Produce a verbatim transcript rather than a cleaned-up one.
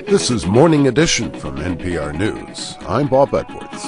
This is Morning Edition from N P R News. I'm Bob Edwards.